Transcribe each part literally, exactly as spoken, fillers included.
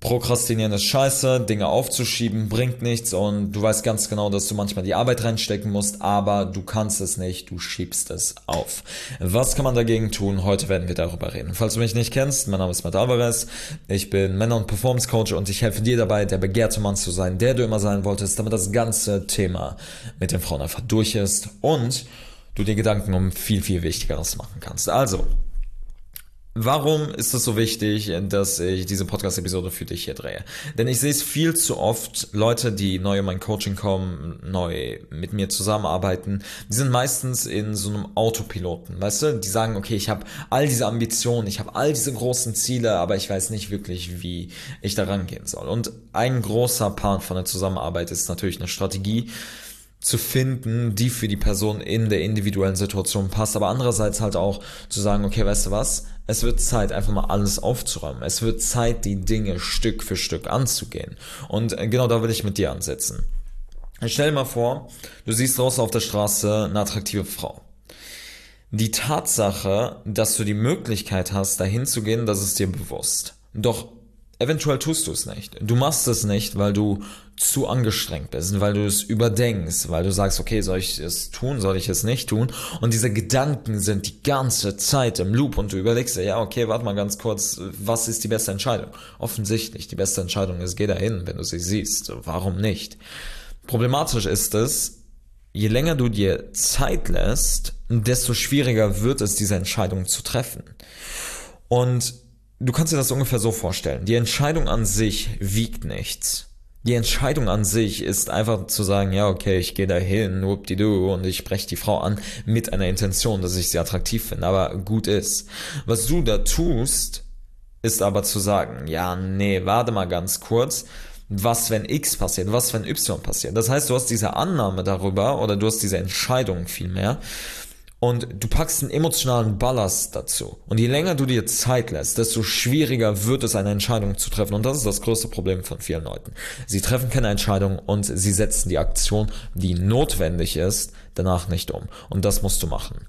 Prokrastinieren ist scheiße, Dinge aufzuschieben bringt nichts und du weißt ganz genau, dass du manchmal die Arbeit reinstecken musst, aber du kannst es nicht, du schiebst es auf. Was kann man dagegen tun? Heute werden wir darüber reden. Falls du mich nicht kennst, mein Name ist Matt Alvarez, ich bin Männer- und Performance Coach und ich helfe dir dabei, der begehrte Mann zu sein, der du immer sein wolltest, damit das ganze Thema mit den Frauen einfach durch ist und du dir Gedanken um viel, viel Wichtigeres machen kannst. Also, warum ist es so wichtig, dass ich diese Podcast-Episode für dich hier drehe? Denn ich sehe es viel zu oft, Leute, die neu in mein Coaching kommen, neu mit mir zusammenarbeiten, die sind meistens in so einem Autopiloten, weißt du? Die sagen, okay, ich habe all diese Ambitionen, ich habe all diese großen Ziele, aber ich weiß nicht wirklich, wie ich da rangehen soll. Und ein großer Part von der Zusammenarbeit ist natürlich eine Strategie zu finden, die für die Person in der individuellen Situation passt, aber andererseits halt auch zu sagen, okay, weißt du was, es wird Zeit, einfach mal alles aufzuräumen. Es wird Zeit, die Dinge Stück für Stück anzugehen. Und genau da will ich mit dir ansetzen. Stell dir mal vor, du siehst draußen auf der Straße eine attraktive Frau. Die Tatsache, dass du die Möglichkeit hast, dahin zu gehen, das ist dir bewusst. Doch eventuell tust du es nicht. Du machst es nicht, weil du zu angestrengt bist, weil du es überdenkst, weil du sagst, okay, soll ich es tun, soll ich es nicht tun? Und diese Gedanken sind die ganze Zeit im Loop und du überlegst dir, ja, okay, warte mal ganz kurz, was ist die beste Entscheidung? Offensichtlich, die beste Entscheidung ist, geh dahin, wenn du sie siehst. Warum nicht? Problematisch ist es, je länger du dir Zeit lässt, desto schwieriger wird es, diese Entscheidung zu treffen. Und du kannst dir das ungefähr so vorstellen. Die Entscheidung an sich wiegt nichts. Die Entscheidung an sich ist einfach zu sagen, ja, okay, ich gehe da hin, whoopdidu, und ich spreche die Frau an mit einer Intention, dass ich sie attraktiv finde, aber gut ist. Was du da tust, ist aber zu sagen, ja, nee, warte mal ganz kurz, was wenn X passiert, was wenn Y passiert. Das heißt, du hast diese Annahme darüber, oder du hast diese Entscheidung vielmehr, und du packst einen emotionalen Ballast dazu. Und je länger du dir Zeit lässt, desto schwieriger wird es, eine Entscheidung zu treffen. Und das ist das größte Problem von vielen Leuten. Sie treffen keine Entscheidung und sie setzen die Aktion, die notwendig ist, danach nicht um. Und das musst du machen.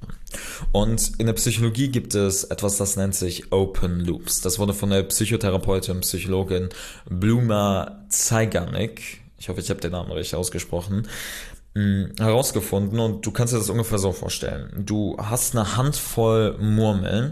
Und in der Psychologie gibt es etwas, das nennt sich Open Loops. Das wurde von der Psychotherapeutin, Psychologin Bluma Zeigarnik, ich hoffe, ich habe den Namen richtig ausgesprochen, herausgefunden, und du kannst dir das ungefähr so vorstellen. Du hast eine Handvoll Murmeln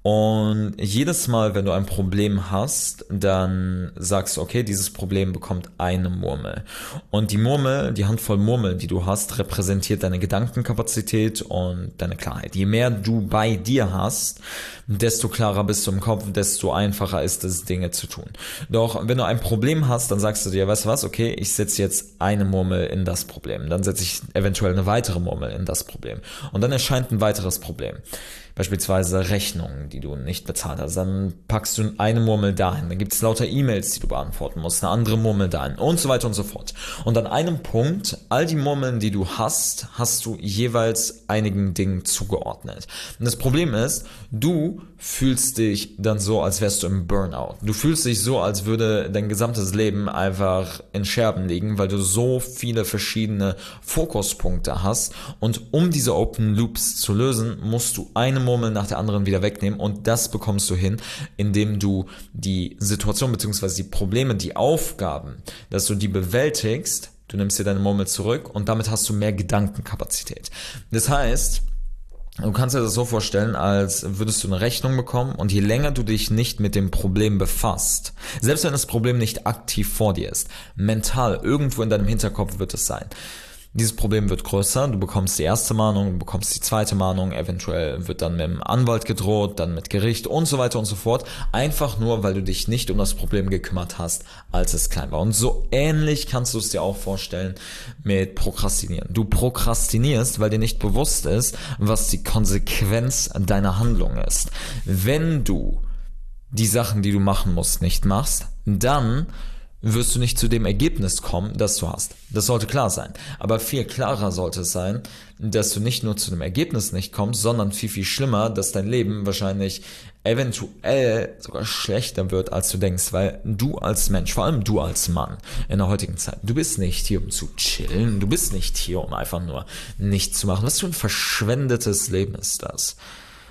und jedes Mal, wenn du ein Problem hast, dann sagst du, okay, dieses Problem bekommt eine Murmel. Und die Murmel, die Handvoll Murmeln, die du hast, repräsentiert deine Gedankenkapazität und deine Klarheit. Je mehr du bei dir hast, desto klarer bist du im Kopf, desto einfacher ist es, Dinge zu tun. Doch wenn du ein Problem hast, dann sagst du dir, weißt du was, okay, ich setze jetzt eine Murmel in das Problem. Dann setze ich eventuell eine weitere Murmel in das Problem. Und dann erscheint ein weiteres Problem. Beispielsweise Rechnungen, die du nicht bezahlt hast. Dann packst du eine Murmel dahin. Dann gibt es lauter E-Mails, die du beantworten musst. Eine andere Murmel dahin und so weiter und so fort. Und an einem Punkt, all die Murmeln, die du hast, hast du jeweils einigen Dingen zugeordnet. Und das Problem ist, du fühlst dich dann so, als wärst du im Burnout. Du fühlst dich so, als würde dein gesamtes Leben einfach in Scherben liegen, weil du so viele verschiedene Fokuspunkte hast. Und um diese Open Loops zu lösen, musst du eine Murmel nach der anderen wieder wegnehmen, und das bekommst du hin, indem du die Situation bzw. die Probleme, die Aufgaben, dass du die bewältigst, du nimmst dir deine Murmel zurück und damit hast du mehr Gedankenkapazität. Das heißt, du kannst dir das so vorstellen, als würdest du eine Rechnung bekommen, und je länger du dich nicht mit dem Problem befasst, selbst wenn das Problem nicht aktiv vor dir ist, mental irgendwo in deinem Hinterkopf wird es sein. Dieses Problem wird größer, du bekommst die erste Mahnung, du bekommst die zweite Mahnung, eventuell wird dann mit dem Anwalt gedroht, dann mit Gericht und so weiter und so fort, einfach nur, weil du dich nicht um das Problem gekümmert hast, als es klein war. Und so ähnlich kannst du es dir auch vorstellen mit Prokrastinieren. Du prokrastinierst, weil dir nicht bewusst ist, was die Konsequenz deiner Handlung ist. Wenn du die Sachen, die du machen musst, nicht machst, dann wirst du nicht zu dem Ergebnis kommen, das du hast. Das sollte klar sein. Aber viel klarer sollte es sein, dass du nicht nur zu dem Ergebnis nicht kommst, sondern viel, viel schlimmer, dass dein Leben wahrscheinlich eventuell sogar schlechter wird, als du denkst, weil du als Mensch, vor allem du als Mann in der heutigen Zeit, du bist nicht hier, um zu chillen, du bist nicht hier, um einfach nur nichts zu machen. Was für ein verschwendetes Leben ist das?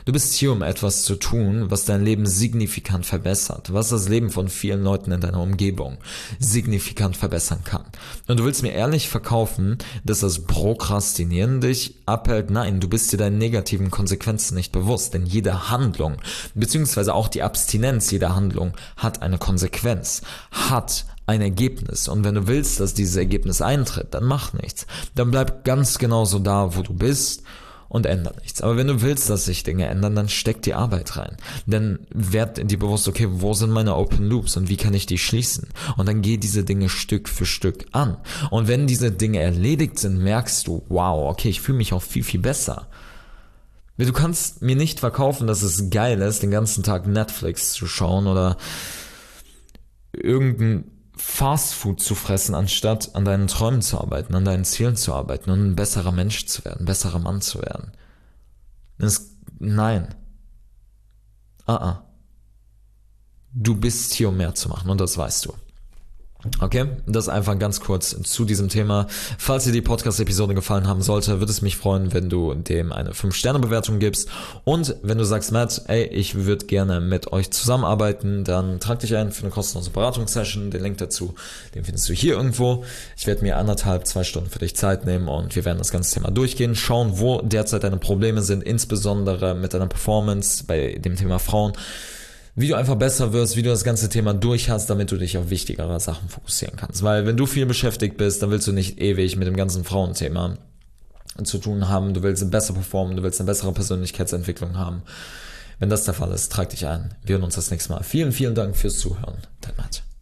Du bist hier, um etwas zu tun, was dein Leben signifikant verbessert, was das Leben von vielen Leuten in deiner Umgebung signifikant verbessern kann. Und du willst mir ehrlich verkaufen, dass das Prokrastinieren dich abhält? Nein, du bist dir deinen negativen Konsequenzen nicht bewusst, denn jede Handlung, beziehungsweise auch die Abstinenz jeder Handlung hat eine Konsequenz, hat ein Ergebnis. Und wenn du willst, dass dieses Ergebnis eintritt, dann mach nichts. Dann bleib ganz genauso da, wo du bist und ändere nichts. Aber wenn du willst, dass sich Dinge ändern, dann steck die Arbeit rein. Dann werd dir bewusst, okay, wo sind meine Open Loops und wie kann ich die schließen? Und dann geh diese Dinge Stück für Stück an. Und wenn diese Dinge erledigt sind, merkst du, wow, okay, ich fühle mich auch viel, viel besser. Du kannst mir nicht verkaufen, dass es geil ist, den ganzen Tag Netflix zu schauen oder irgendein Fastfood zu fressen, anstatt an deinen Träumen zu arbeiten, an deinen Zielen zu arbeiten und ein besserer Mensch zu werden, ein besserer Mann zu werden. Das, nein. Ah, ah. Du bist hier, um mehr zu machen und das weißt du. Okay, das einfach ganz kurz zu diesem Thema. Falls dir die Podcast-Episode gefallen haben sollte, würde es mich freuen, wenn du dem eine fünf Sterne Bewertung gibst. Und wenn du sagst, Matt, ey, ich würde gerne mit euch zusammenarbeiten, dann trag dich ein für eine kostenlose Beratungssession. Den Link dazu, den findest du hier irgendwo. Ich werde mir anderthalb, zwei Stunden für dich Zeit nehmen und wir werden das ganze Thema durchgehen, schauen, wo derzeit deine Probleme sind, insbesondere mit deiner Performance bei dem Thema Frauen. Wie du einfach besser wirst, wie du das ganze Thema durch hast, damit du dich auf wichtigere Sachen fokussieren kannst. Weil wenn du viel beschäftigt bist, dann willst du nicht ewig mit dem ganzen Frauenthema zu tun haben. Du willst besser performen, du willst eine bessere Persönlichkeitsentwicklung haben. Wenn das der Fall ist, trag dich ein. Wir hören uns das nächste Mal. Vielen, vielen Dank fürs Zuhören. Dein Matt.